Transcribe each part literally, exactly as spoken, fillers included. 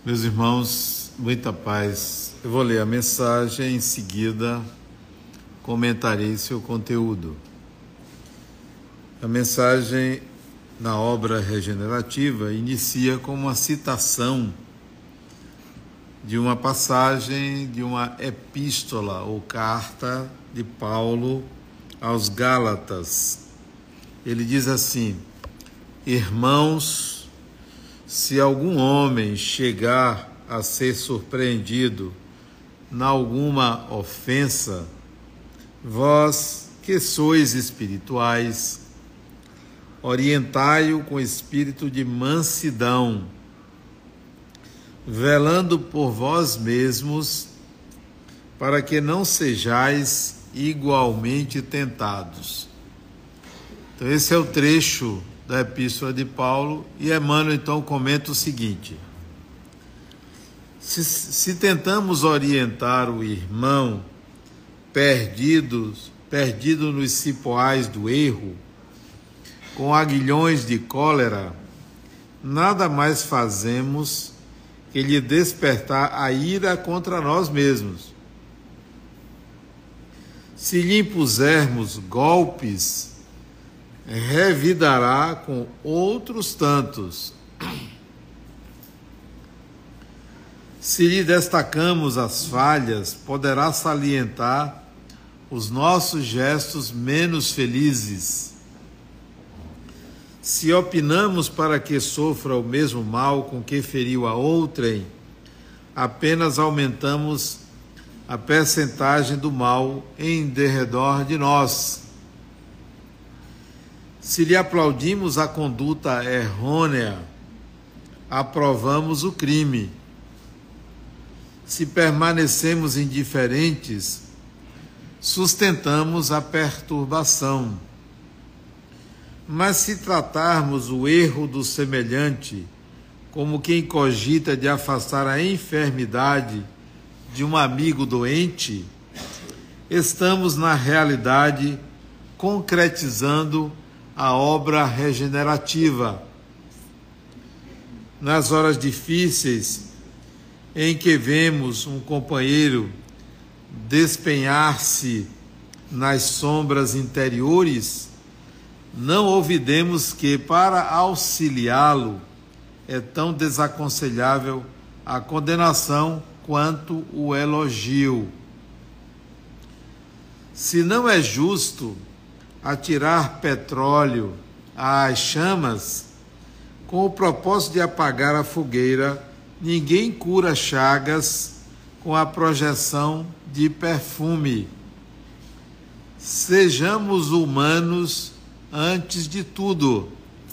Meus irmãos, muita paz. Eu vou ler a mensagem, em seguida comentarei seu conteúdo. A mensagem na obra regenerativa inicia com uma citação de uma passagem de uma epístola ou carta de Paulo aos Gálatas. Ele diz assim: irmãos, se algum homem chegar a ser surpreendido em alguma ofensa, vós que sois espirituais, orientai-o com espírito de mansidão, velando por vós mesmos, para que não sejais igualmente tentados. Então esse é o trecho da Epístola de Paulo, e Emmanuel então comenta o seguinte: se, se tentamos orientar o irmão perdido, perdido nos cipoais do erro, com aguilhões de cólera, nada mais fazemos que lhe despertar a ira contra nós mesmos. Se lhe impusermos golpes, revidará com outros tantos. Se lhe destacamos as falhas, poderá salientar os nossos gestos menos felizes. Se opinamos para que sofra o mesmo mal com que feriu a outrem, apenas aumentamos a percentagem do mal em derredor de nós. Se lhe aplaudimos a conduta errônea, aprovamos o crime. Se permanecemos indiferentes, sustentamos a perturbação. Mas se tratarmos o erro do semelhante como quem cogita de afastar a enfermidade de um amigo doente, estamos, na realidade, concretizando a obra regenerativa. Nas horas difíceis em que vemos um companheiro despenhar-se nas sombras interiores, não olvidemos que, para auxiliá-lo, é tão desaconselhável a condenação quanto o elogio. Se não é justo atirar petróleo às chamas, com o propósito de apagar a fogueira, ninguém cura chagas com a projeção de perfume. Sejamos humanos antes de tudo.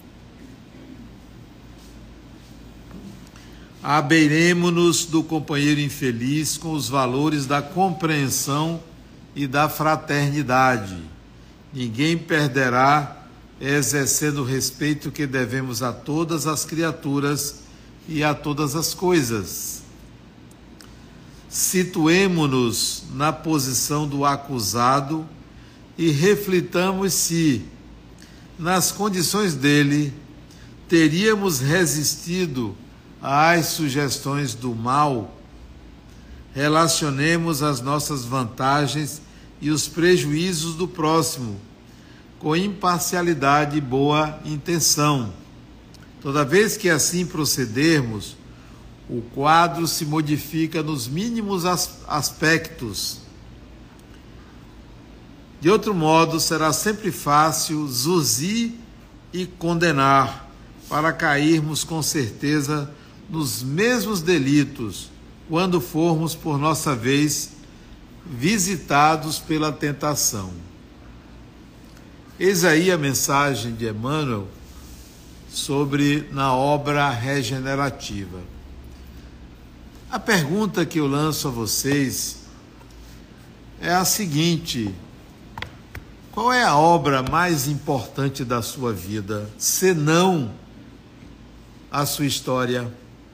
Abeiremo-nos do companheiro infeliz com os valores da compreensão e da fraternidade. Ninguém perderá exercendo o respeito que devemos a todas as criaturas e a todas as coisas. Situemo-nos na posição do acusado e reflitamos se, nas condições dele, teríamos resistido às sugestões do mal. Relacionemos as nossas vantagens e os prejuízos do próximo com imparcialidade e boa intenção. Toda vez que assim procedermos, o quadro se modifica nos mínimos aspectos. De outro modo, será sempre fácil zurzir e condenar, para cairmos com certeza nos mesmos delitos, quando formos, por nossa vez, visitados pela tentação. Eis aí a mensagem de Emmanuel sobre na obra regenerativa. A pergunta que eu lanço a vocês é a seguinte: qual é a obra mais importante da sua vida, senão a sua história?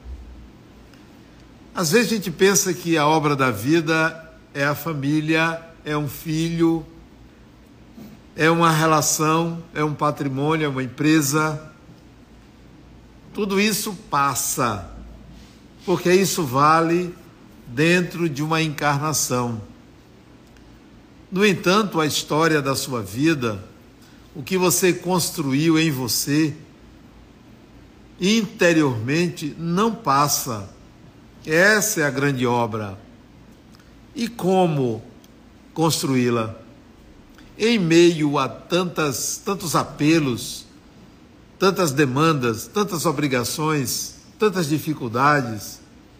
Às vezes a gente pensa que a obra da vida é a família, é um filho, é uma relação, é um patrimônio, é uma empresa. Tudo isso passa. porque isso vale dentro de uma encarnação. No entanto, a história da sua vida, o que você construiu em você, interiormente, não passa. Essa é a grande obra. E como construí-la? Em meio a tantas, tantos apelos, tantas demandas, tantas obrigações, tantas dificuldades,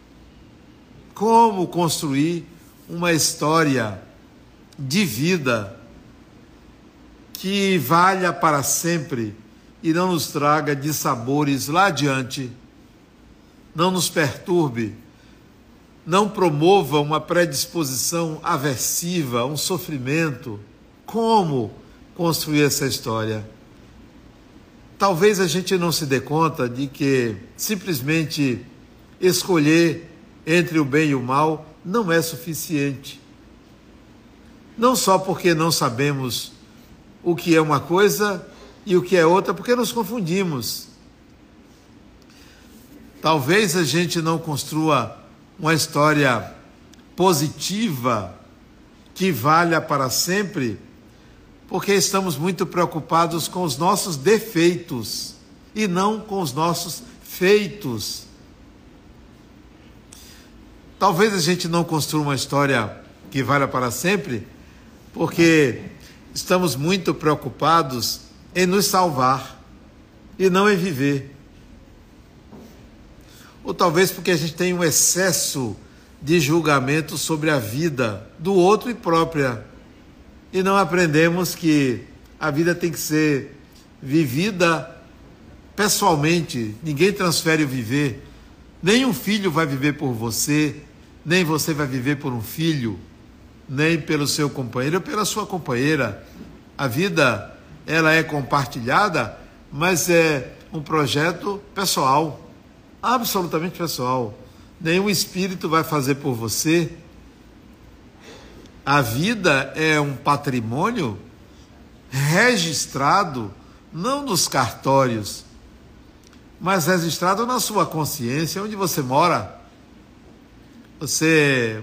como construir uma história de vida que valha para sempre e não nos traga dissabores lá adiante, não nos perturbe, não promova uma predisposição aversiva, um sofrimento? Como construir essa história? Talvez a gente não se dê conta de que simplesmente escolher entre o bem e o mal não é suficiente. Não só porque não sabemos o que é uma coisa e o que é outra, porque nos confundimos. Talvez a gente não construa uma história positiva que valha para sempre, porque estamos muito preocupados com os nossos defeitos e não com os nossos feitos. Talvez a gente não construa uma história que valha para sempre, porque estamos muito preocupados em nos salvar e não em viver. Ou talvez porque a gente tem um excesso de julgamento sobre a vida do outro e própria, e não aprendemos que a vida tem que ser vivida pessoalmente. Ninguém transfere o viver. Nem um filho vai viver por você, nem você vai viver por um filho, nem pelo seu companheiro ou pela sua companheira. A vida, ela é compartilhada, mas é um projeto pessoal, absolutamente pessoal. Nenhum espírito vai fazer por você. A vida é um patrimônio registrado, não nos cartórios, mas registrado na sua consciência, onde você mora. Você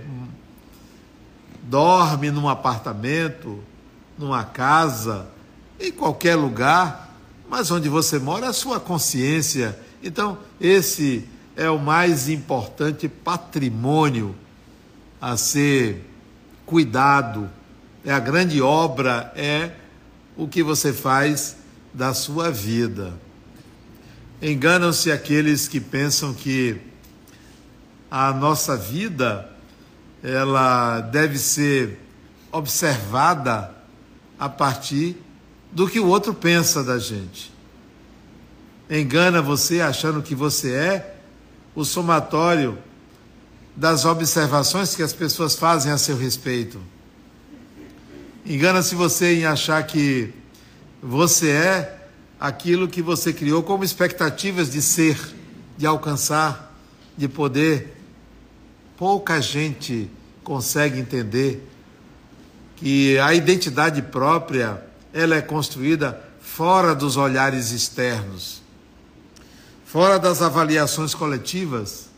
dorme num apartamento, numa casa, em qualquer lugar, mas onde você mora é a sua consciência. Então, esse é o mais importante patrimônio a ser cuidado. É a grande obra, é o que você faz da sua vida. Enganam-se aqueles que pensam que a nossa vida, ela deve ser observada a partir do que o outro pensa da gente. Engana você achando que você é o somatório das observações que as pessoas fazem a seu respeito. Engana-se você em achar que você é aquilo que você criou como expectativas de ser, de alcançar, de poder. Pouca gente consegue entender que a identidade própria, ela é construída fora dos olhares externos, fora das avaliações coletivas.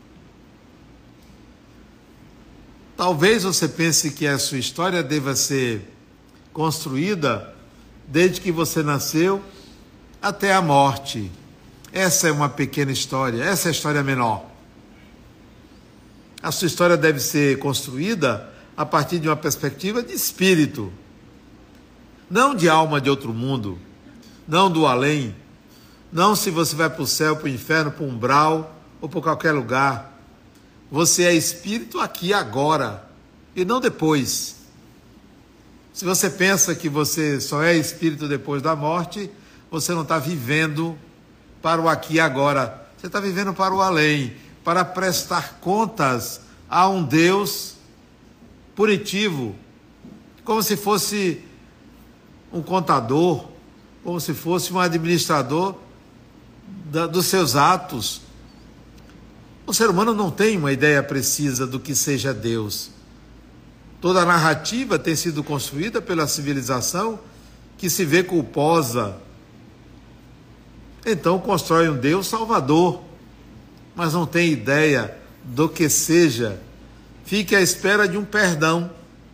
Talvez você pense que a sua história deva ser construída desde que você nasceu até a morte. Essa é uma pequena história, essa é a história menor. A sua história deve ser construída a partir de uma perspectiva de espírito, não de alma de outro mundo, não do além, não se você vai para o céu, para o inferno, para o umbral ou para qualquer lugar. Você é espírito aqui agora e não depois. Se você pensa que você só é espírito depois da morte, você não está vivendo para o aqui e agora. Você está vivendo para o além, para prestar contas a um Deus punitivo, como se fosse um contador, como se fosse um administrador da, dos seus atos. O ser humano não tem uma ideia precisa do que seja Deus. Toda a narrativa tem sido construída pela civilização que se vê culposa. Então constrói um Deus salvador, mas não tem ideia do que seja, fique à espera de um perdão.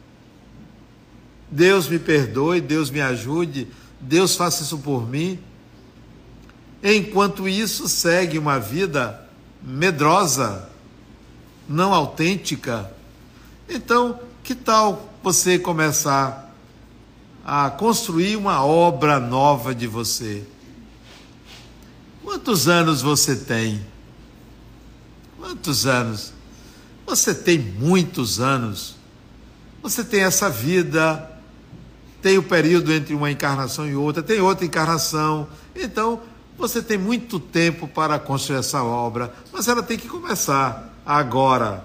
Deus me perdoe, Deus me ajude, Deus faça isso por mim. Enquanto isso, segue uma vida medrosa, não autêntica. Então, que tal você começar a construir uma obra nova de você? Quantos anos você tem? Quantos anos? Você tem muitos anos. Você tem essa vida, tem o período entre uma encarnação e outra, tem outra encarnação. Então, você tem muito tempo para construir essa obra, mas ela tem que começar agora.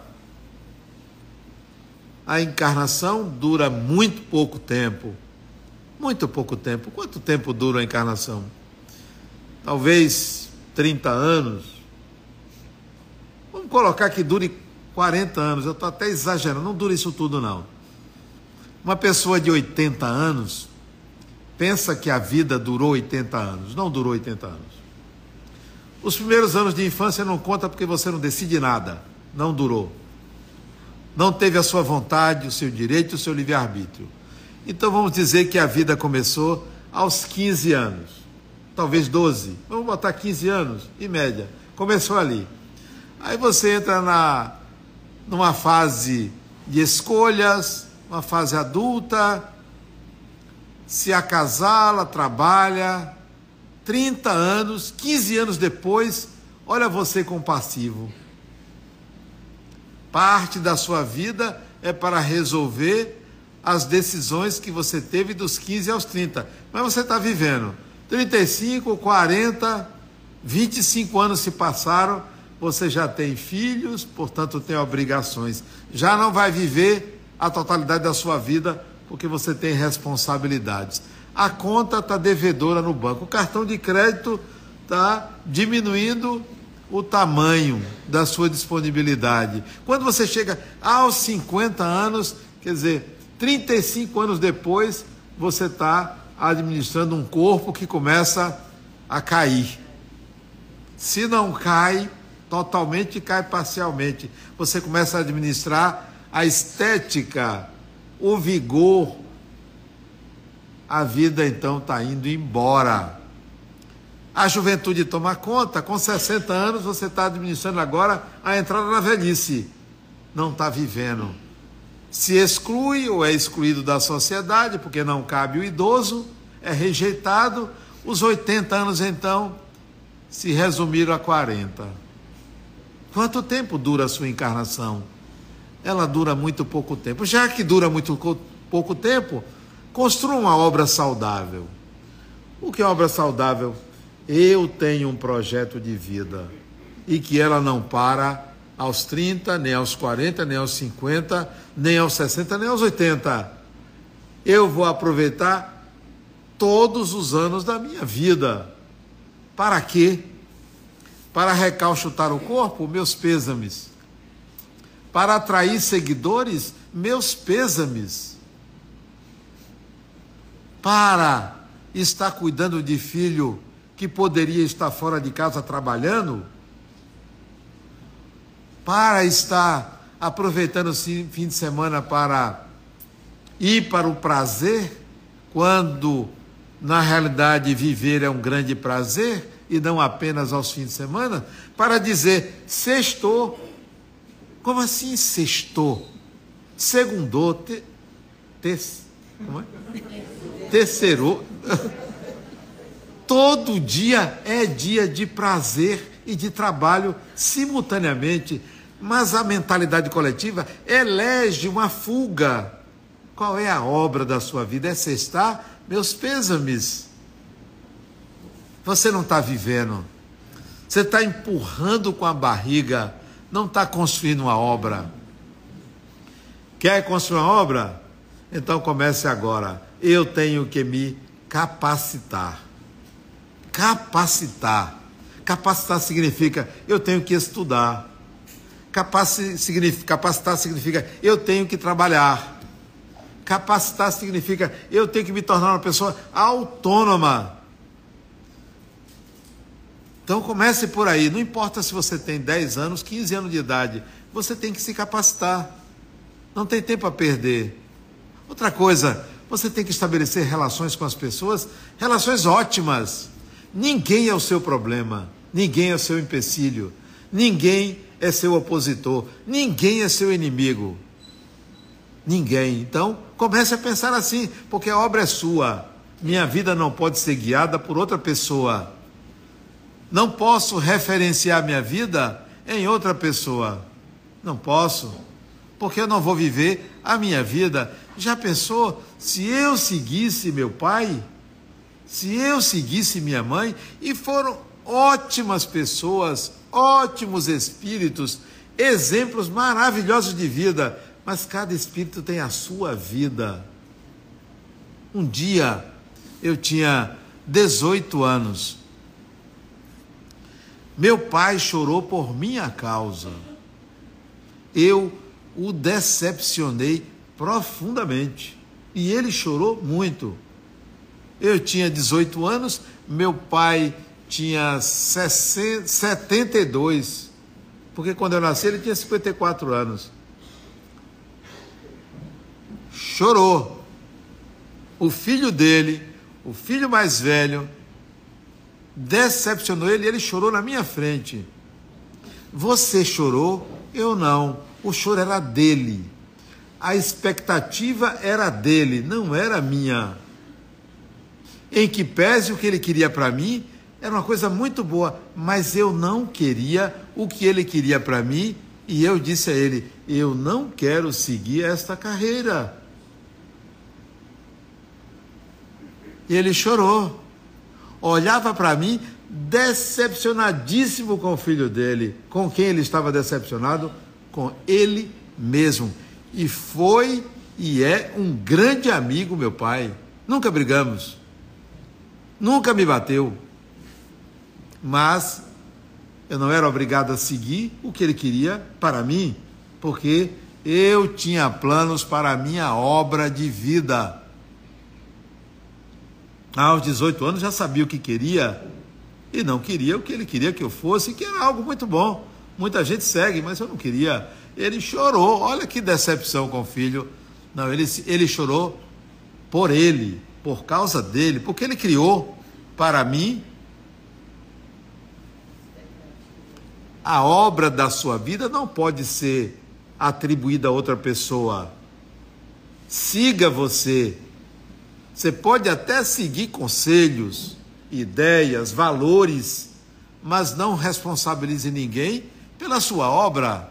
A encarnação dura muito pouco tempo. Muito pouco tempo. Quanto tempo dura a encarnação? Talvez trinta anos. Vamos colocar que dure quarenta anos. Eu estou até exagerando. Não dura isso tudo, não. Uma pessoa de oitenta anos pensa que a vida durou oitenta anos. Não durou oitenta anos. Os primeiros anos de infância não conta porque você não decide nada. Não durou. Não teve a sua vontade, o seu direito, o seu livre-arbítrio. Então vamos dizer que a vida começou aos quinze anos. Talvez doze. Vamos botar quinze anos, em média. Começou ali. Aí você entra na, numa fase de escolhas, uma fase adulta, se acasala, trabalha, trinta anos, quinze anos depois, olha você com passivo. Parte da sua vida é para resolver as decisões que você teve dos quinze aos trinta. Mas você está vivendo trinta e cinco, quarenta, vinte e cinco anos se passaram, você já tem filhos, portanto tem obrigações. Já não vai viver a totalidade da sua vida, porque você tem responsabilidades. A conta está devedora no banco. O cartão de crédito está diminuindo o tamanho da sua disponibilidade. Quando você chega aos cinquenta anos, quer dizer, trinta e cinco anos depois, você está administrando um corpo que começa a cair. Se não cai totalmente, cai parcialmente. Você começa a administrar a estética, o vigor. A vida então está indo embora. A juventude toma conta, com sessenta anos você está administrando agora a entrada na velhice. Não está vivendo. Se exclui ou é excluído da sociedade, porque não cabe o idoso, é rejeitado. Os oitenta anos então se resumiram a quarenta. Quanto tempo dura a sua encarnação? Ela dura muito pouco tempo. Já que dura muito pouco tempo, construa uma obra saudável. O que é obra saudável? Eu tenho um projeto de vida e que ela não para aos trinta, nem aos quarenta, nem aos cinquenta, nem aos sessenta, nem aos oitenta. Eu vou aproveitar todos os anos da minha vida. Para quê? Para recalchutar o corpo? Meus pêsames. Para atrair seguidores? Meus pêsames. Para estar cuidando de filho que poderia estar fora de casa trabalhando? Para estar aproveitando o fim de semana para ir para o prazer, quando na realidade viver é um grande prazer e não apenas aos fins de semana? Para dizer, sextou. Como assim sextou? Segundou, te, te, como é? Terceirou. Todo dia é dia de prazer e de trabalho simultaneamente, mas a mentalidade coletiva elege uma fuga. Qual é a obra da sua vida? É sextar? Meus pêsames. Você não está vivendo. Você está empurrando com a barriga, não está construindo uma obra. Quer construir uma obra? Então comece agora. Eu tenho que me capacitar. Capacitar. Capacitar significa eu tenho que estudar. Capaci- significa, capacitar significa eu tenho que trabalhar. Capacitar significa eu tenho que me tornar uma pessoa autônoma. Então comece por aí, não importa se você tem dez anos, quinze anos de idade, você tem que se capacitar, não tem tempo a perder. Outra coisa, você tem que estabelecer relações com as pessoas, relações ótimas. Ninguém é o seu problema, ninguém é o seu empecilho, ninguém é seu opositor, ninguém é seu inimigo. Ninguém. Então, comece a pensar assim, porque a obra é sua. Minha vida não pode ser guiada por outra pessoa. Não posso referenciar minha vida em outra pessoa. Não posso, porque eu não vou viver a minha vida. Já pensou se eu seguisse meu pai? Se eu seguisse minha mãe? E foram ótimas pessoas, ótimos espíritos, exemplos maravilhosos de vida, mas cada espírito tem a sua vida. Um dia eu tinha dezoito anos. Meu pai chorou por minha causa. Eu o decepcionei profundamente. E ele chorou muito. Eu tinha dezoito anos, meu pai tinha sessenta, setenta e dois. Porque quando eu nasci ele tinha cinquenta e quatro anos. Chorou. O filho dele, o filho mais velho, decepcionou ele e ele chorou na minha frente. Você chorou? Eu não. O choro era dele. A expectativa era dele, não era minha. Em que pese o que ele queria para mim, era uma coisa muito boa, mas eu não queria o que ele queria para mim, e eu disse a ele, eu não quero seguir esta carreira. E ele chorou, olhava para mim, decepcionadíssimo com o filho dele. Com quem ele estava decepcionado? Com ele mesmo. E foi e é um grande amigo, meu pai. Nunca brigamos, nunca me bateu, mas eu não era obrigado a seguir o que ele queria para mim, porque eu tinha planos para a minha obra de vida. Aos dezoito anos já sabia o que queria e não queria o que ele queria que eu fosse, que era algo muito bom. Muita gente segue, mas eu não queria. Ele chorou, olha que decepção com o filho. Não, ele, ele chorou por ele, por causa dele, porque ele criou para mim a obra da sua vida não pode ser atribuída a outra pessoa. Siga você. Você pode até seguir conselhos, ideias, valores, mas não responsabilize ninguém pela sua obra.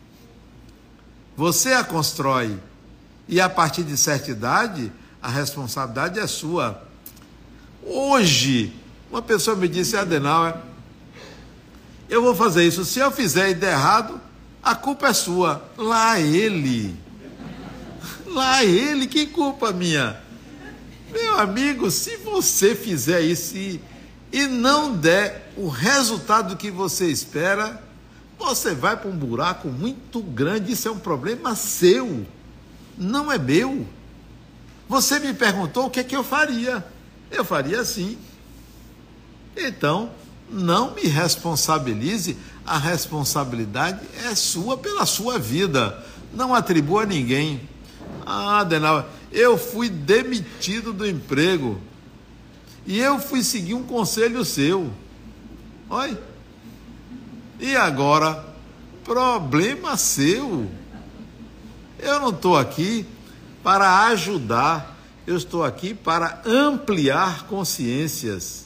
Você a constrói. E a partir de certa idade, a responsabilidade é sua. Hoje, uma pessoa me disse, Adenauer, eu vou fazer isso. Se eu fizer e der errado, a culpa é sua. Lá ele. Lá ele, que culpa minha? Meu amigo, se você fizer isso e, e não der o resultado que você espera, você vai para um buraco muito grande. Isso é um problema seu, não é meu. Você me perguntou o que é que eu faria. Eu faria assim. Então, não me responsabilize, a responsabilidade é sua pela sua vida. Não atribua a ninguém. Ah, Adenauer, eu fui demitido do emprego e eu fui seguir um conselho seu. Olha. E agora, problema seu. Eu não estou aqui para ajudar, eu estou aqui para ampliar consciências.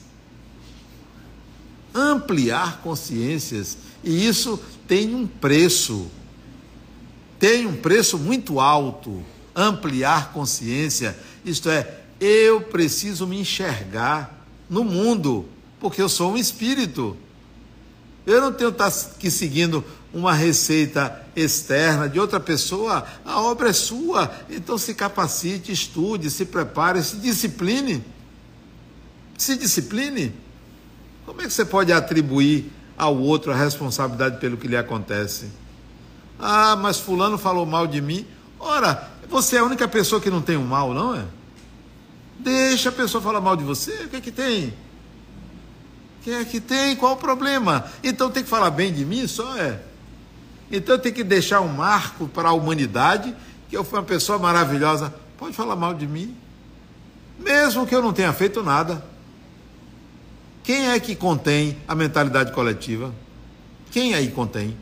Ampliar consciências. E isso tem um preço. Tem um preço muito alto. Ampliar consciência. Isto é, eu preciso me enxergar no mundo, porque eu sou um espírito. Eu não tenho que estar aqui seguindo uma receita externa de outra pessoa. A obra é sua. Então se capacite, estude, se prepare, se discipline. Se discipline. Como é que você pode atribuir ao outro a responsabilidade pelo que lhe acontece? Ah, mas fulano falou mal de mim. Ora, você é a única pessoa que não tem um mal, não é? Deixa a pessoa falar mal de você. O que é que tem? O Quem é que tem? Qual o problema? Então tem que falar bem de mim? Só é. Então tem que deixar um marco para a humanidade, que eu fui uma pessoa maravilhosa. Pode falar mal de mim, mesmo que eu não tenha feito nada. Quem é que contém a mentalidade coletiva? Quem aí contém?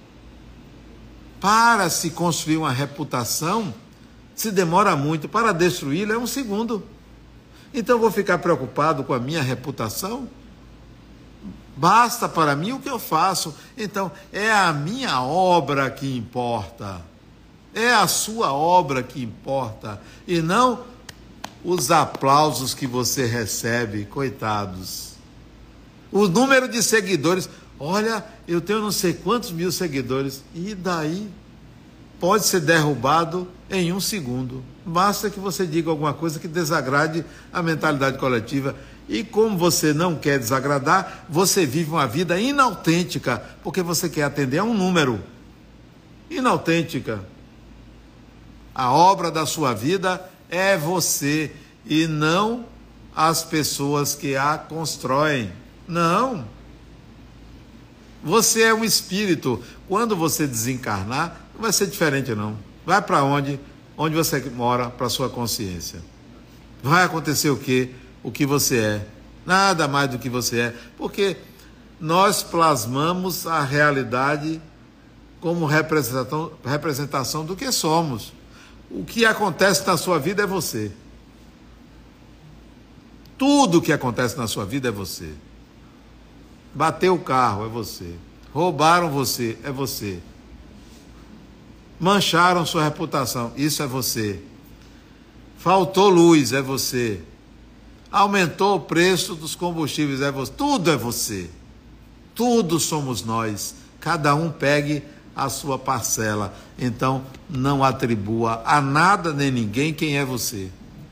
Para se construir uma reputação, se demora muito. Para destruí-la é um segundo. Então eu vou ficar preocupado com a minha reputação? Basta para mim o que eu faço. Então é a minha obra que importa. É a sua obra que importa. E não os aplausos que você recebe, coitados. O número de seguidores. Olha, eu tenho não sei quantos mil seguidores. E daí? Pode ser derrubado em um segundo. Basta que você diga alguma coisa que desagrade a mentalidade coletiva. E como você não quer desagradar, você vive uma vida inautêntica, porque você quer atender a um número. Inautêntica. A obra da sua vida é você e não as pessoas que a constroem. Não. Você é um espírito. Quando você desencarnar, não vai ser diferente não. Vai para onde? Onde você mora, para a sua consciência. Vai acontecer o quê? O que você é. Nada mais do que você é. Porque nós plasmamos a realidade como representação, representação do que somos. O que acontece na sua vida é você. Tudo que acontece na sua vida é você. Bateu o carro, é você. Roubaram você, é você. Mancharam sua reputação, isso é você. Faltou luz, é você. Aumentou o preço dos combustíveis, é você. Tudo é você. Tudo somos nós. Cada um pegue a sua parcela. Então, não atribua a nada nem ninguém quem é você.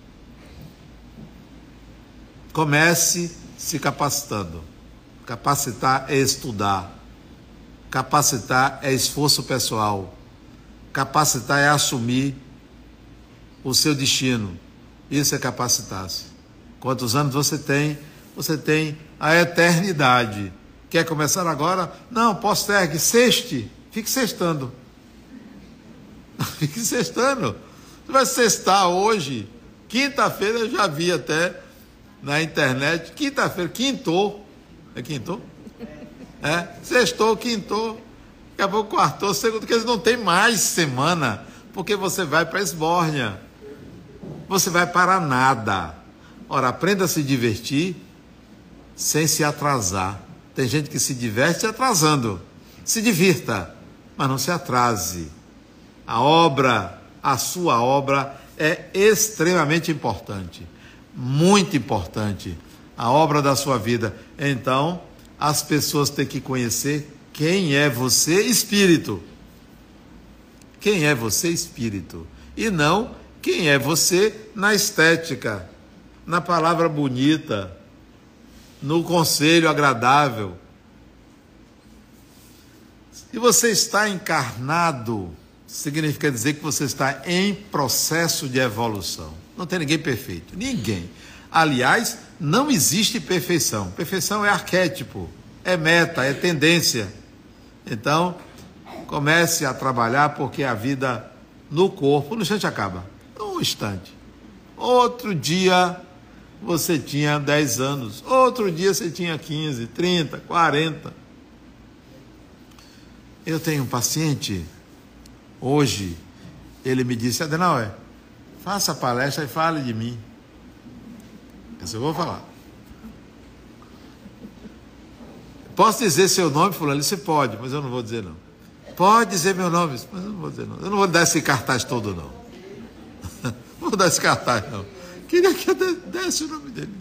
Comece se capacitando. Capacitar é estudar. Capacitar é esforço pessoal. Capacitar é assumir o seu destino. Isso é capacitar-se. Quantos anos você tem? Você tem a eternidade. Quer começar agora? Não, postergue, sexte. Fique sextando. Fique sextando. Você vai sextar hoje. Quinta-feira eu já vi até na internet. Quinta-feira, quintou. É quintou? É, sextou, quintou. Daqui a pouco quartou, segundo, porque eles não tem mais semana. Porque você vai para a esbórnia. Você vai para nada. Ora, aprenda a se divertir sem se atrasar. Tem gente que se diverte atrasando. Se divirta, mas não se atrase. A obra, a sua obra é extremamente importante. Muito importante. A obra da sua vida. Então, as pessoas têm que conhecer quem é você, espírito. Quem é você, espírito. E não quem é você na estética, na palavra bonita, no conselho agradável. Se você está encarnado, significa dizer que você está em processo de evolução. Não tem ninguém perfeito, ninguém. Aliás, não existe perfeição. Perfeição é arquétipo, é meta, é tendência. Então, comece a trabalhar, porque a vida no corpo, no instante acaba. Um instante. Outro dia você tinha dez anos, outro dia você tinha quinze, trinta, quarenta. Eu tenho um paciente, hoje, ele me disse: Adenauer, faça a palestra e fale de mim. Isso eu vou falar. Posso dizer seu nome, fulano? Você pode, mas eu não vou dizer não. Pode dizer meu nome, mas eu não vou dizer não. Eu não vou dar esse cartaz todo não. Não vou dar esse cartaz não. Queria que eu desse o nome dele.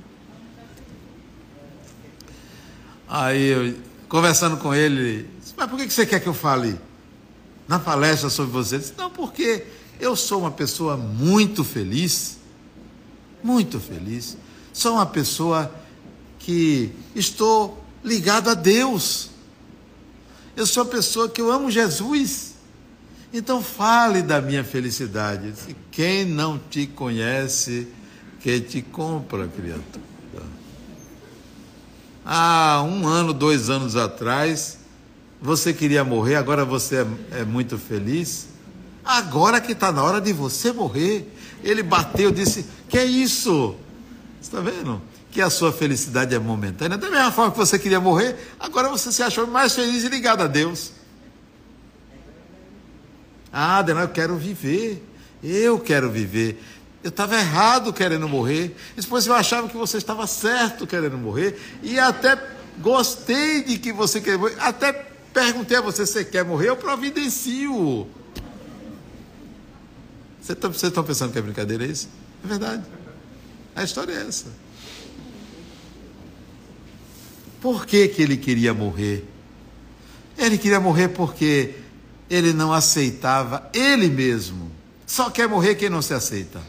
Aí eu, conversando com ele, disse: mas por que você quer que eu fale na palestra sobre você? Ele disse: não, porque eu sou uma pessoa muito feliz, muito feliz. Sou uma pessoa que estou ligado a Deus. Eu sou uma pessoa que eu amo Jesus. Então fale da minha felicidade. Quem não te conhece, que te compra, criatura. há um ano, dois anos atrás, você queria morrer, agora você é, é muito feliz. Agora que está na hora de você morrer. Ele bateu, disse, que é isso? Você está vendo? Que a sua felicidade é momentânea. Da mesma forma que você queria morrer, agora você se achou mais feliz e ligado a Deus. Ah, Adenal, eu quero viver. Eu quero viver. Eu estava errado querendo morrer. Depois eu achava que você estava certo querendo morrer. E até gostei de que você quer morrer. Até perguntei a você se você quer morrer. Eu providencio. Vocês estão pensando que é brincadeira, é isso? É verdade. A história é essa. Por que que ele queria morrer? Ele queria morrer porque ele não aceitava ele mesmo. Só quer morrer quem não se aceita.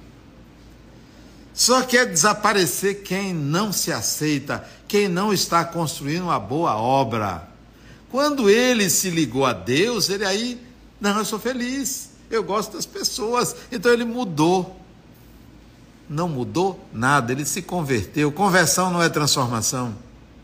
Só quer desaparecer quem não se aceita, quem não está construindo uma boa obra. Quando ele se ligou a Deus, ele aí, não, eu sou feliz, eu gosto das pessoas. Então ele mudou. Não mudou nada, ele se converteu. Conversão não é transformação.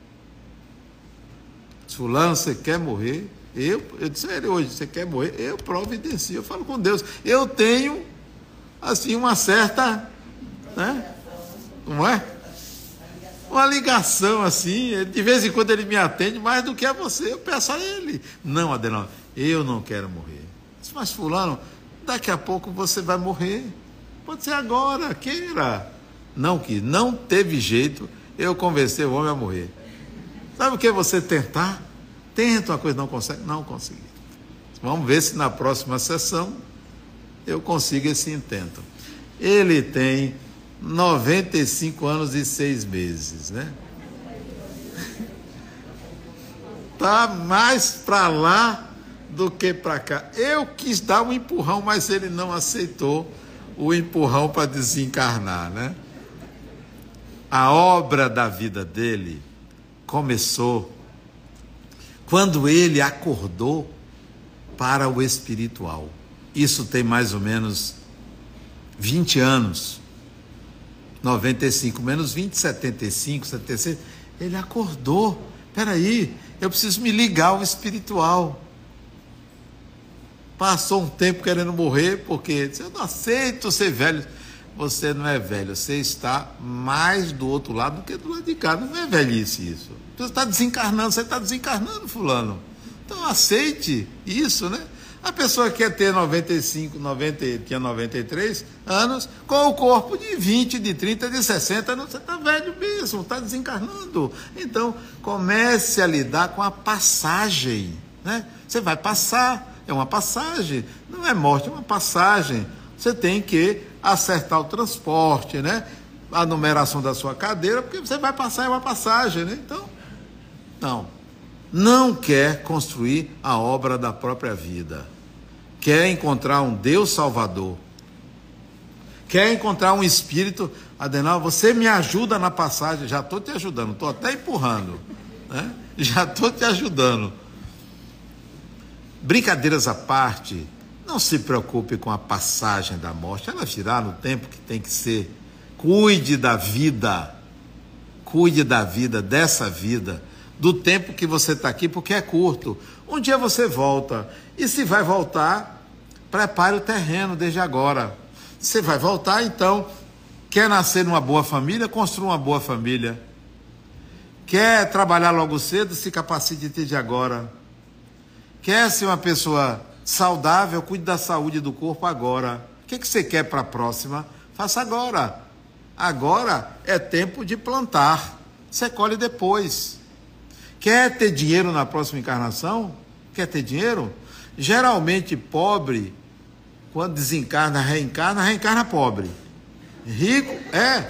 Fulano, você quer morrer? Eu, eu disse a ele hoje, você quer morrer? Eu providencio, eu falo com Deus. Eu tenho, assim, uma certa, né? Não é? Uma ligação, assim, de vez em quando ele me atende mais do que a você, eu peço a ele. Não, Adenal, eu não quero morrer. Mas fulano, daqui a pouco você vai morrer. Pode ser agora, queira. Não que não teve jeito, eu convenci o homem a morrer. Sabe o que é você tentar? Tenta uma coisa, não consegue? Não consegui. Vamos ver se na próxima sessão eu consigo esse intento. Ele tem noventa e cinco anos e seis meses, né? Tá mais para lá do que para cá. Eu quis dar um empurrão, mas ele não aceitou o empurrão para desencarnar, né? A obra da vida dele começou quando ele acordou para o espiritual. Isso tem mais ou menos vinte anos. noventa e cinco menos vinte, setenta e cinco, setenta e seis. Ele acordou. Espera aí, eu preciso me ligar ao espiritual. Passou um tempo querendo morrer, porque eu não aceito ser velho. Você não é velho, você está mais do outro lado do que do lado de cá. Não é velhice isso. Você está desencarnando, você está desencarnando, fulano. Então aceite isso, né? A pessoa quer ter noventa e cinco, noventa, tinha noventa e três anos, com o corpo de vinte, de trinta, de sessenta anos, você está velho mesmo, está desencarnando. Então, comece a lidar com a passagem, né? Você vai passar, é uma passagem, não é morte, é uma passagem. Você tem que acertar o transporte, né? A numeração da sua cadeira, porque você vai passar, é uma passagem, né? Então, não. Não quer construir a obra da própria vida. Quer encontrar um Deus Salvador. Quer encontrar um Espírito. Adenal, você me ajuda na passagem. Já estou te ajudando, estou até empurrando, né? Já estou te ajudando. Brincadeiras à parte, não se preocupe com a passagem da morte. Ela virá no tempo que tem que ser. Cuide da vida. Cuide da vida, dessa vida. Do tempo que você está aqui, porque é curto. Um dia você volta. E se vai voltar, prepare o terreno desde agora. Você vai voltar, então, quer nascer numa boa família, construa uma boa família. Quer trabalhar logo cedo, se capacite desde agora. Quer ser uma pessoa saudável, cuide da saúde do corpo agora. O que, que você quer para a próxima? Faça agora. Agora é tempo de plantar. Você colhe depois. Quer ter dinheiro na próxima encarnação? Quer ter dinheiro? Geralmente pobre, quando desencarna, reencarna, reencarna pobre. Rico, é.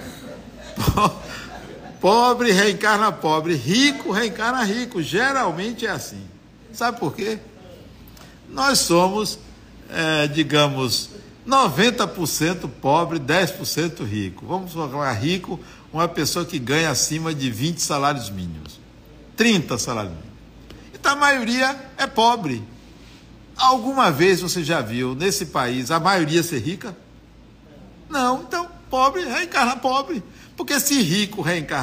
Pobre reencarna pobre. Rico reencarna rico. Geralmente é assim. Sabe por quê? Nós somos, é, digamos, noventa por cento pobre, dez por cento rico. Vamos falar rico, uma pessoa que ganha acima de vinte salários mínimos. trinta salários mínimos. Então a maioria é pobre. Alguma vez você já viu nesse país a maioria ser rica? Não, então pobre reencarna pobre. Porque se rico reencarna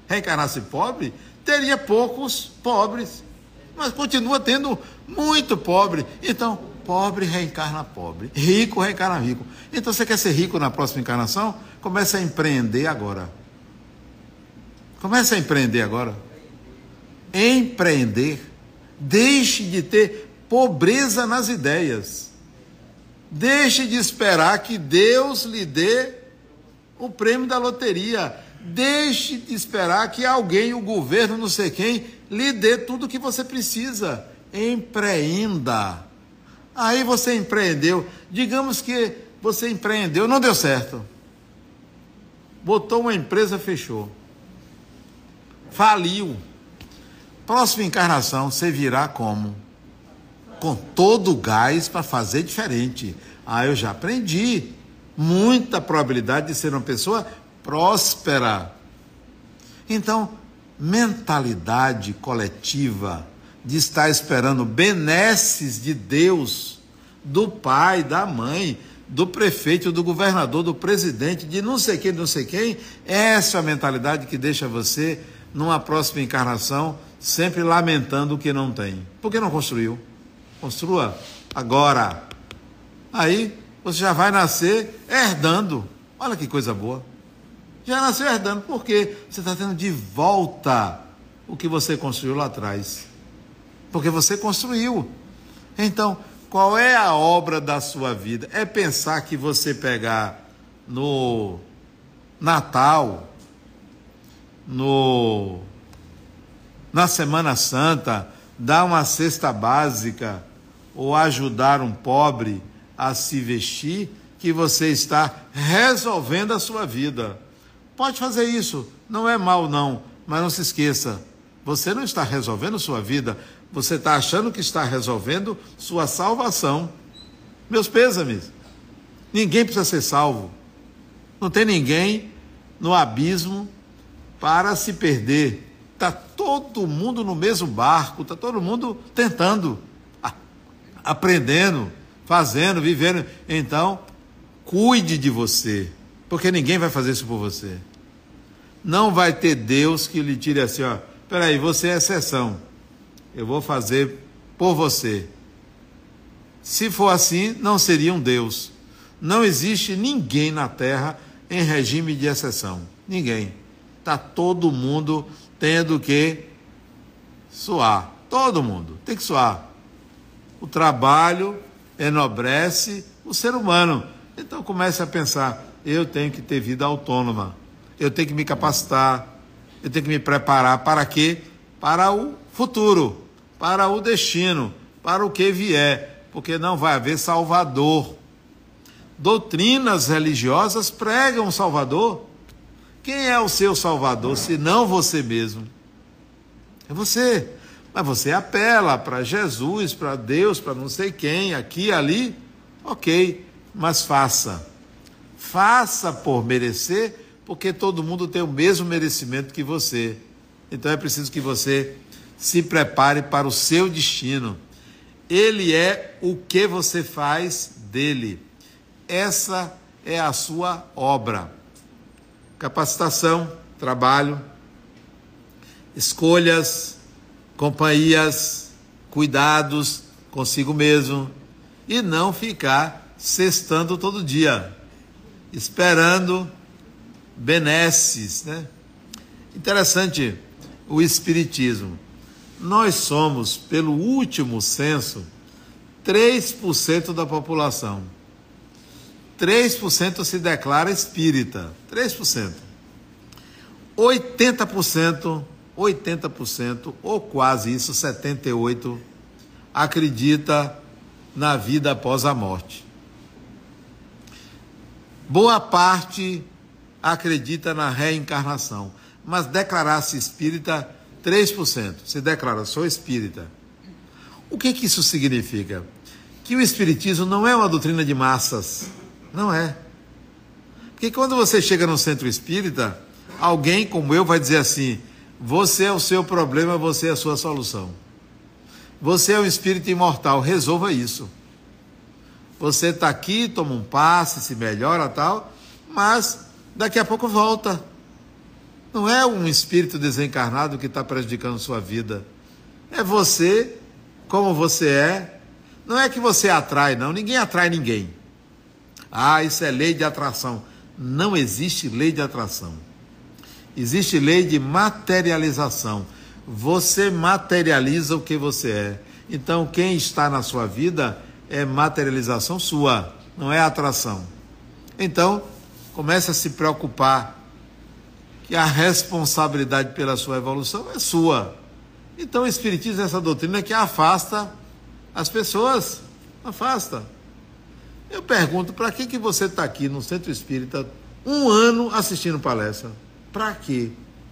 reencarnasse pobre, teria poucos pobres, mas continua tendo muito pobre. Então, pobre reencarna pobre, rico reencarna rico. Então, você quer ser rico na próxima encarnação? Comece a empreender agora. Comece a empreender agora. Empreender. Deixe de ter pobreza nas ideias. Deixe de esperar que Deus lhe dê o prêmio da loteria. Deixe de esperar que alguém, o governo, não sei quem, lhe dê tudo o que você precisa. Empreenda. Aí você empreendeu. Digamos que você empreendeu, não deu certo. Botou uma empresa, fechou. Faliu. Próxima encarnação, você virá como? Com todo o gás para fazer diferente. Ah, eu já aprendi. Muita probabilidade de ser uma pessoa próspera. Então, mentalidade coletiva de estar esperando benesses de Deus, do pai, da mãe, do prefeito, do governador, do presidente, de não sei quem, não sei quem, essa é a mentalidade que deixa você, numa próxima encarnação, sempre lamentando o que não tem. Por que não construiu? Construa agora. Aí você já vai nascer herdando. Olha que coisa boa. Já nasceu herdando. Por quê? Você está tendo de volta o que você construiu lá atrás. Porque você construiu. Então, qual é a obra da sua vida? É pensar que você pegar no Natal, no, na Semana Santa, dar uma cesta básica ou ajudar um pobre a se vestir, que você está resolvendo a sua vida. Pode fazer isso, não é mal não, mas não se esqueça, você não está resolvendo sua vida, você está achando que está resolvendo sua salvação. Meus pêsames, ninguém precisa ser salvo, não tem ninguém no abismo para se perder. Está todo mundo no mesmo barco, está todo mundo tentando, aprendendo, fazendo, vivendo. Então, cuide de você, porque ninguém vai fazer isso por você. Não vai ter Deus que lhe tire assim, ó, peraí, você é exceção, eu vou fazer por você. Se for assim, não seria um Deus. Não existe ninguém na Terra em regime de exceção. Ninguém. Está todo mundo tendo que suar. Todo mundo tem que suar. O trabalho enobrece o ser humano. Então comece a pensar, eu tenho que ter vida autônoma. Eu tenho que me capacitar. Eu tenho que me preparar para quê? Para o futuro, para o destino, para o que vier. Porque não vai haver Salvador. Doutrinas religiosas pregam Salvador. Quem é o seu Salvador, se não você mesmo? É você. Mas você apela para Jesus, para Deus, para não sei quem, aqui, ali. Ok, mas faça. Faça por merecer, porque todo mundo tem o mesmo merecimento que você. Então é preciso que você se prepare para o seu destino. Ele é o que você faz dele. Essa é a sua obra. Capacitação, trabalho, escolhas, companhias, cuidados consigo mesmo e não ficar cestando todo dia, esperando benesses, né? Interessante o Espiritismo. Nós somos, pelo último censo, três por cento da população. três por cento se declara espírita. três por cento. oitenta por cento, oitenta por cento, ou quase isso, setenta e oito por cento, acredita na vida após a morte. Boa parte acredita na reencarnação, mas declarar-se espírita, três por cento. Se declara, sou espírita. O que que isso significa? Que o espiritismo não é uma doutrina de massas. Não é. Porque quando você chega no centro espírita, alguém como eu vai dizer assim, você é o seu problema, você é a sua solução. Você é um espírito imortal, resolva isso. Você está aqui, toma um passe, se melhora tal, mas daqui a pouco volta. Não é um espírito desencarnado que está prejudicando sua vida. É você, como você é. Não é que você atrai, não. Ninguém atrai ninguém. Ah, isso é lei de atração. Não existe lei de atração. Existe lei de materialização. Você materializa o que você é. Então, quem está na sua vida é materialização sua, não é atração. Então, comece a se preocupar que a responsabilidade pela sua evolução é sua. Então, o Espiritismo é essa doutrina que afasta as pessoas. Afasta. Eu pergunto, para que, que você está aqui no Centro Espírita um ano assistindo palestra? Para quê?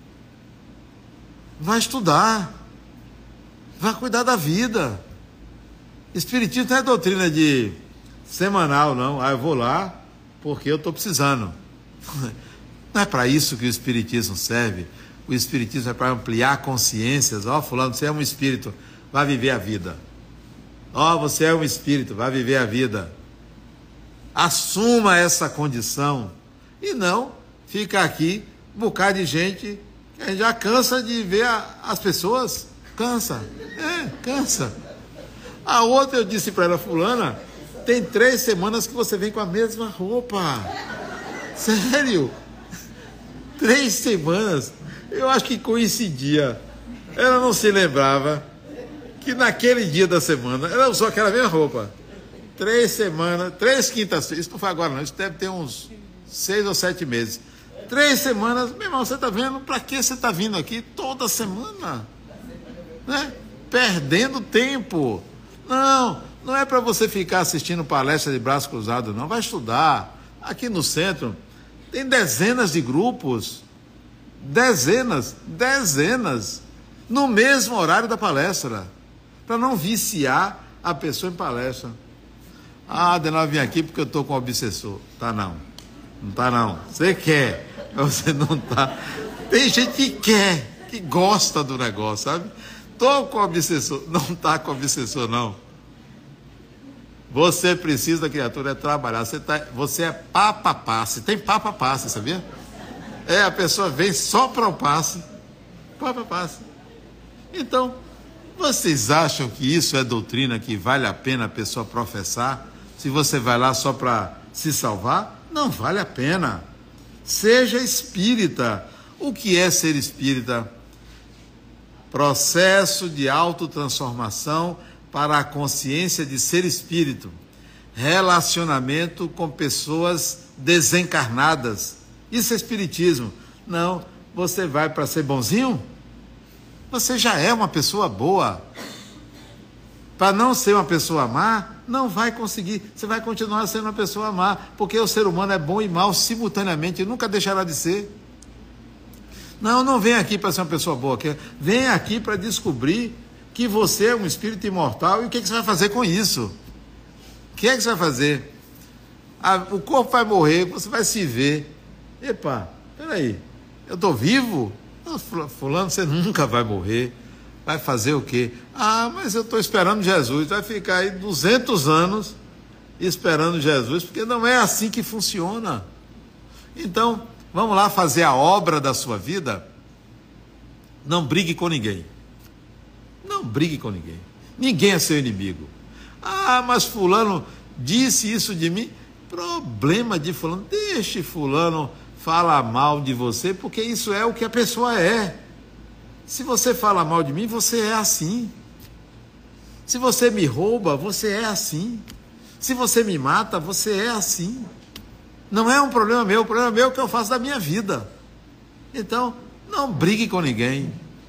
Vai estudar. Vai cuidar da vida. Espiritismo não é doutrina de semanal, não. Ah, eu vou lá porque eu estou precisando. Não é para isso que o Espiritismo serve. O Espiritismo é para ampliar consciências. Ó, oh, fulano, você é um espírito, vai viver a vida. Ó, oh, você é um espírito, vai viver a vida. Assuma essa condição. E não fica aqui um bocado de gente que a gente já cansa de ver a, as pessoas. Cansa. É, cansa. A outra eu disse para ela, fulana, tem três semanas que você vem com a mesma roupa. Sério? Três semanas. Eu acho que coincidia. Ela não se lembrava que naquele dia da semana ela usou aquela mesma roupa. Três semanas, três quintas-feiras. Isso não foi agora não, isso deve ter uns seis ou sete meses. Três semanas, meu irmão, você está vendo? Para que você está vindo aqui toda semana? Né? Perdendo tempo. Não, não é para você ficar assistindo palestra de braço cruzado, não. Vai estudar. Aqui no centro tem dezenas de grupos. Dezenas, dezenas. No mesmo horário da palestra. Para não viciar a pessoa em palestra. Ah, Adenal, eu vim aqui porque eu estou com obsessor. Tá não. Não tá não. Você quer, mas você não tá. Tem gente que quer, que gosta do negócio, sabe? Estou com obsessor. Não está com obsessor, não. Você precisa, criatura, é trabalhar. Você, tá, você é papa-passe. Tem papa-passe, sabia? É, a pessoa vem só para o passe. Papa-passe. Então, vocês acham que isso é doutrina que vale a pena a pessoa professar? Se você vai lá só para se salvar? Não vale a pena. Seja espírita. O que é ser espírita? Processo de autotransformação para a consciência de ser espírito. Relacionamento com pessoas desencarnadas. Isso é espiritismo. Não, você vai para ser bonzinho? Você já é uma pessoa boa. Para não ser uma pessoa má, não vai conseguir. Você vai continuar sendo uma pessoa má, porque o ser humano é bom e mau simultaneamente e nunca deixará de ser. Não, não vem aqui para ser uma pessoa boa. Vem aqui para descobrir que você é um espírito imortal e o que, é que você vai fazer com isso? O que é que você vai fazer? Ah, o corpo vai morrer, você vai se ver. Epa, peraí, eu estou vivo? Não, fulano, você nunca vai morrer. Vai fazer o quê? Ah, mas eu estou esperando Jesus. Vai ficar aí duzentos anos esperando Jesus, porque não é assim que funciona. Então, vamos lá fazer a obra da sua vida? Não brigue com ninguém. Não brigue com ninguém. Ninguém é seu inimigo. Ah, mas fulano disse isso de mim. Problema de fulano. Deixe fulano falar mal de você, porque isso é o que a pessoa é. Se você fala mal de mim, você é assim. Se você me rouba, você é assim. Se você me mata, você é assim. Não é um problema meu, o problema meu é o que eu faço da minha vida. Então, não brigue com ninguém.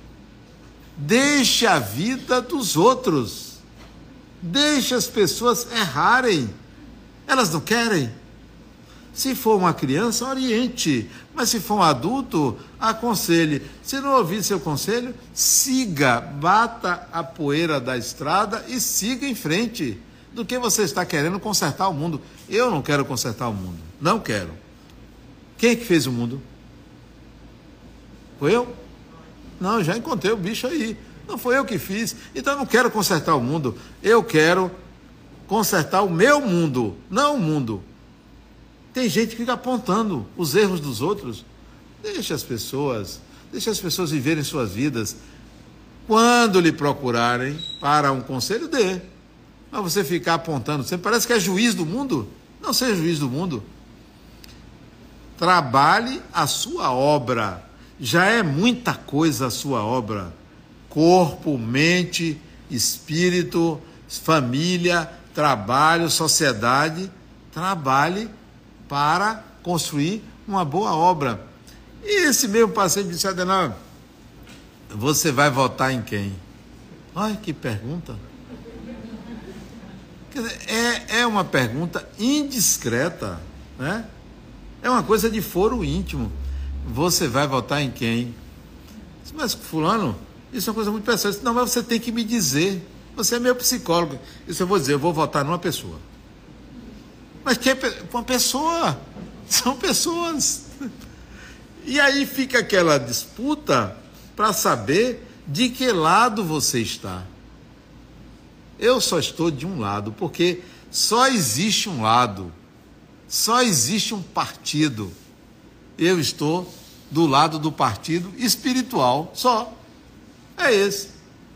Deixe a vida dos outros. Deixe as pessoas errarem. Elas não querem. Se for uma criança, oriente. Mas se for um adulto, aconselhe. Se não ouvir seu conselho, siga, bata a poeira da estrada e siga em frente. Do que você está querendo consertar o mundo. Eu não quero consertar o mundo. Não quero. Quem é que fez o mundo? Foi eu? Não, já encontrei o bicho aí. Não foi eu que fiz. Então eu não quero consertar o mundo. Eu quero consertar o meu mundo, não o mundo. Tem gente que fica apontando os erros dos outros. Deixe as pessoas, deixe as pessoas viverem suas vidas. Quando lhe procurarem para um conselho, dê. Mas você ficar apontando sempre, parece que é juiz do mundo. Não seja juiz do mundo. Trabalhe a sua obra. Já é muita coisa a sua obra. Corpo, mente, espírito, família, trabalho, sociedade. Trabalhe para construir uma boa obra. E esse mesmo paciente disse: Adenauer, você vai votar em quem? Olha que pergunta. Quer dizer, é, é uma pergunta indiscreta, né? É uma coisa de foro íntimo. Você vai votar em quem? Mas fulano, isso é uma coisa muito pessoal. Não, mas você tem que me dizer. Você é meu psicólogo. Isso eu vou dizer, eu vou votar numa pessoa. Mas que é uma pessoa? São pessoas. E aí fica aquela disputa para saber de que lado você está. Eu só estou de um lado, porque só existe um lado, só existe um partido. Eu estou do lado do partido espiritual, só. É esse.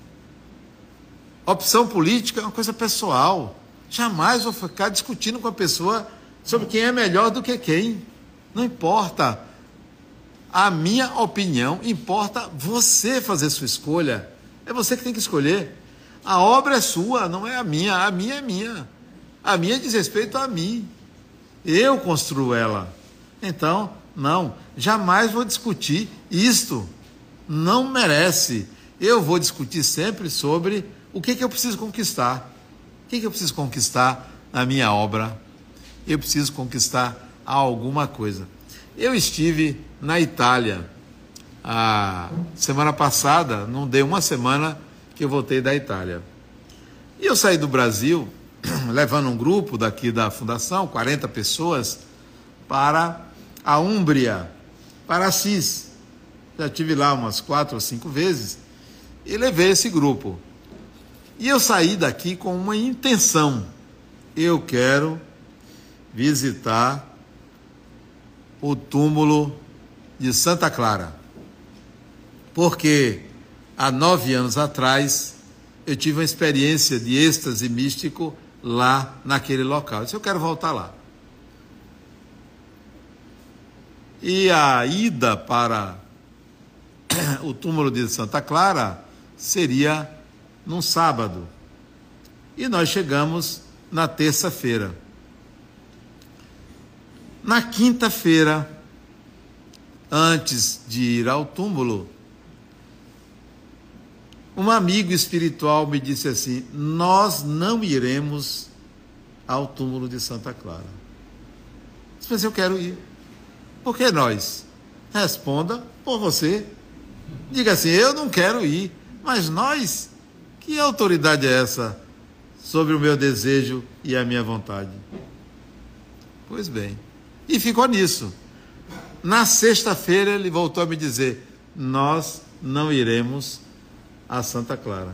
Opção política é uma coisa pessoal. Jamais vou ficar discutindo com a pessoa sobre quem é melhor do que quem. Não importa. A minha opinião, importa você fazer sua escolha. É você que tem que escolher. A obra é sua, não é a minha. A minha é minha. A minha diz respeito a mim. Eu construo ela. Então, não, jamais vou discutir isto. Não merece. Eu vou discutir sempre sobre o que, que eu preciso conquistar. O que, que eu preciso conquistar na minha obra? Eu preciso conquistar alguma coisa. Eu estive na Itália a semana passada, não deu uma semana que eu voltei da Itália. E eu saí do Brasil, levando um grupo daqui da Fundação, quarenta pessoas, para a Úmbria, para Assis. Já estive lá umas quatro ou cinco vezes e levei esse grupo. E eu saí daqui com uma intenção. Eu quero visitar o túmulo de Santa Clara. Porque há nove anos atrás eu tive uma experiência de êxtase místico lá naquele local. Eu disse, eu quero voltar lá. E a ida para o túmulo de Santa Clara seria num sábado. E nós chegamos na terça-feira. Na quinta-feira, antes de ir ao túmulo, um amigo espiritual me disse assim, nós não iremos ao túmulo de Santa Clara. Eu disse, mas eu quero ir. Por que nós? Responda por você. Diga assim, eu não quero ir, mas nós, que autoridade é essa sobre o meu desejo e a minha vontade? Pois bem, e ficou nisso. Na sexta-feira ele voltou a me dizer, nós não iremos a Santa Clara.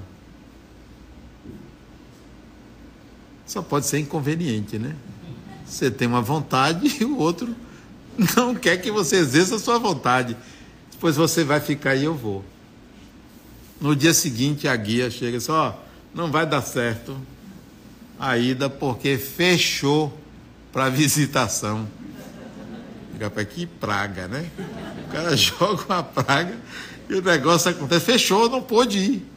Só pode ser inconveniente, né? Você tem uma vontade e o outro não quer que você exerça a sua vontade. Depois você vai ficar e eu vou. No dia seguinte a guia chega e diz, ó, não vai dar certo a ida porque fechou para visitação. Que praga, né? O cara joga uma praga e o negócio acontece. Fechou, não pôde ir.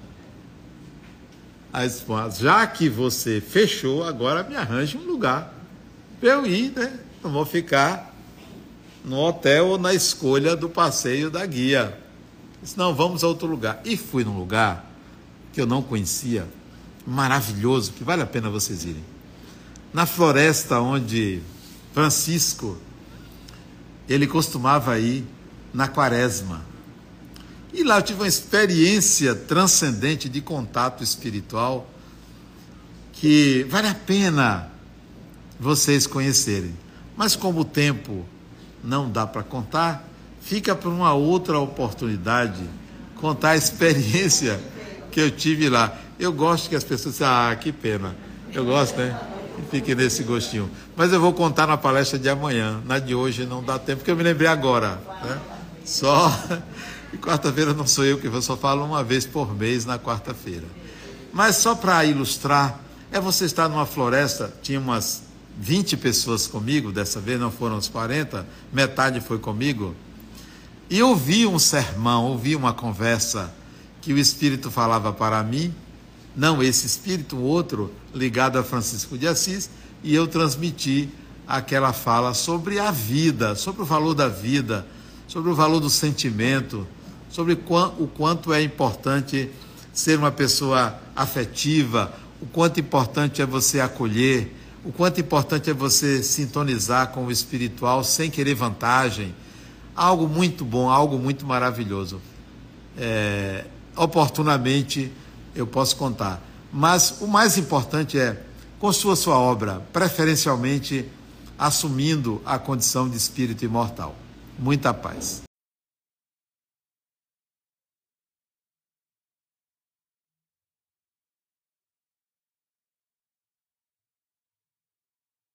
Aí, já que você fechou, agora me arranje um lugar para eu ir, né? Não vou ficar no hotel ou na escolha do passeio da guia. Disse, não, vamos a outro lugar. E fui num lugar que eu não conhecia, maravilhoso, que vale a pena vocês irem. Na floresta onde Francisco, ele costumava ir na quaresma. E lá eu tive uma experiência transcendente de contato espiritual que vale a pena vocês conhecerem. Mas como o tempo não dá para contar, fica para uma outra oportunidade contar a experiência que eu tive lá. Eu gosto que as pessoas dizem, ah, que pena. Eu gosto, né? Fique nesse gostinho. Mas eu vou contar na palestra de amanhã. Na de hoje não dá tempo, porque eu me lembrei agora. Né? Só... E quarta-feira não sou eu que vou, só falo uma vez por mês na quarta-feira. Mas só para ilustrar, é você estar numa floresta, tinha umas vinte pessoas comigo, dessa vez não foram os quarenta, metade foi comigo, e ouvi um sermão, ouvi uma conversa que o Espírito falava para mim, não esse Espírito, o outro, ligado a Francisco de Assis, e eu transmiti aquela fala sobre a vida, sobre o valor da vida, sobre o valor do sentimento, sobre o quanto é importante ser uma pessoa afetiva, o quanto importante é você acolher, o quanto importante é você sintonizar com o espiritual sem querer vantagem. Algo muito bom, algo muito maravilhoso. É, oportunamente eu posso contar. Mas o mais importante é, construa sua obra, preferencialmente assumindo a condição de espírito imortal. Muita paz.